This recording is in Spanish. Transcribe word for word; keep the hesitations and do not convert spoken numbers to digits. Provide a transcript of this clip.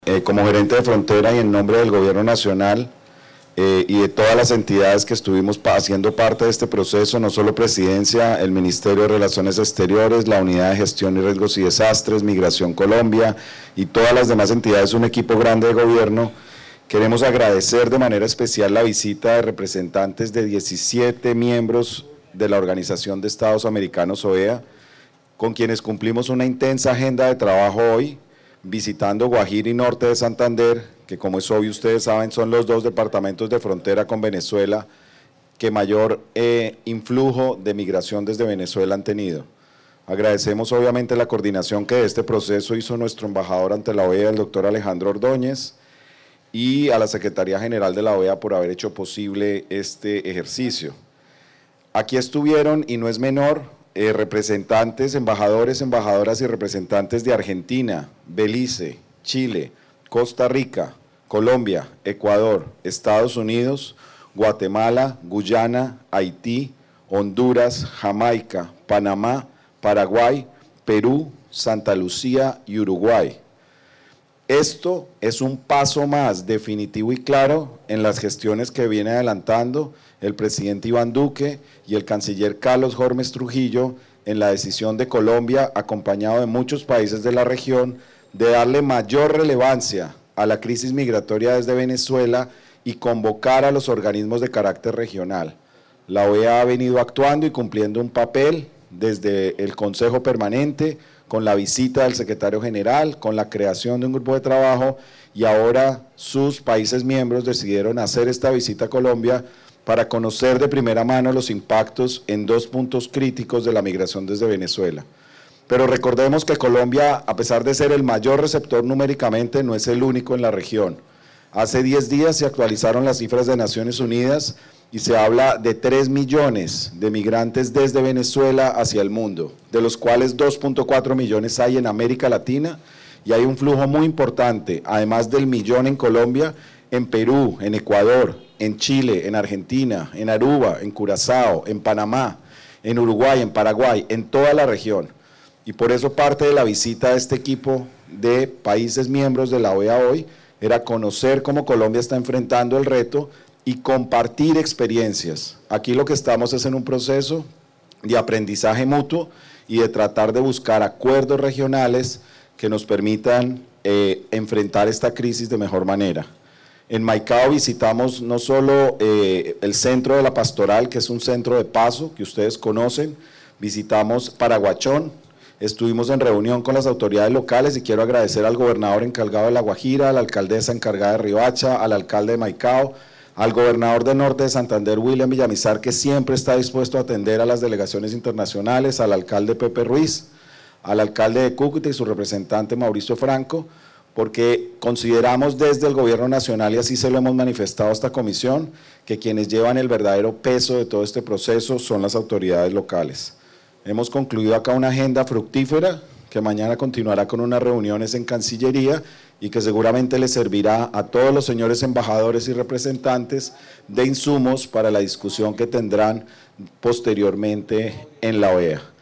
Eh, como gerente de frontera y en nombre del Gobierno Nacional eh, y de todas las entidades que estuvimos haciendo parte de este proceso, no solo Presidencia, el Ministerio de Relaciones Exteriores, la Unidad de Gestión y Riesgos y Desastres, Migración Colombia y todas las demás entidades, un equipo grande de gobierno, queremos agradecer de manera especial la visita de representantes de diecisiete miembros de la Organización de Estados Americanos, O E A, con quienes cumplimos una intensa agenda de trabajo hoy, visitando Guajira y Norte de Santander, que como es obvio ustedes saben son los dos departamentos de frontera con Venezuela que mayor eh, influjo de migración desde Venezuela han tenido. Agradecemos obviamente la coordinación que de este proceso hizo nuestro embajador ante la O E A, el doctor Alejandro Ordóñez, y a la Secretaría General de la O E A por haber hecho posible este ejercicio. Aquí estuvieron, y no es menor, Eh, representantes, embajadores, embajadoras y representantes de Argentina, Belice, Chile, Costa Rica, Colombia, Ecuador, Estados Unidos, Guatemala, Guyana, Haití, Honduras, Jamaica, Panamá, Paraguay, Perú, Santa Lucía y Uruguay. Esto es un paso más definitivo y claro en las gestiones que viene adelantando el presidente Iván Duque y el canciller Carlos Hormes Trujillo en la decisión de Colombia, acompañado de muchos países de la región, de darle mayor relevancia a la crisis migratoria desde Venezuela y convocar a los organismos de carácter regional. La O E A ha venido actuando y cumpliendo un papel desde el Consejo Permanente, con la visita del secretario general, con la creación de un grupo de trabajo, y ahora sus países miembros decidieron hacer esta visita a Colombia para conocer de primera mano los impactos en dos puntos críticos de la migración desde Venezuela. Pero recordemos que Colombia, a pesar de ser el mayor receptor numéricamente, no es el único en la región. Hace diez días se actualizaron las cifras de Naciones Unidas y se habla de tres millones de migrantes desde Venezuela hacia el mundo, de los cuales dos punto cuatro millones hay en América Latina, y hay un flujo muy importante, además del millón en Colombia, en Perú, en Ecuador, en Chile, en Argentina, en Aruba, en Curazao, en Panamá, en Uruguay, en Paraguay, en toda la región. Y por eso parte de la visita de este equipo de países miembros de la O E A hoy era conocer cómo Colombia está enfrentando el reto y compartir experiencias. Aquí lo que estamos es en un proceso de aprendizaje mutuo y de tratar de buscar acuerdos regionales que nos permitan eh, enfrentar esta crisis de mejor manera. En Maicao visitamos no solo eh, el centro de la Pastoral, que es un centro de paso que ustedes conocen, visitamos Paraguachón, estuvimos en reunión con las autoridades locales y quiero agradecer al gobernador encargado de La Guajira, a la alcaldesa encargada de Riohacha, al alcalde de Maicao, al gobernador de Norte de Santander, William Villamizar, que siempre está dispuesto a atender a las delegaciones internacionales, al alcalde Pepe Ruiz, al alcalde de Cúcuta y su representante Mauricio Franco, porque consideramos desde el Gobierno Nacional, y así se lo hemos manifestado a esta comisión, que quienes llevan el verdadero peso de todo este proceso son las autoridades locales. Hemos concluido acá una agenda fructífera, que mañana continuará con unas reuniones en Cancillería y que seguramente les servirá a todos los señores embajadores y representantes de insumos para la discusión que tendrán posteriormente en la O E A.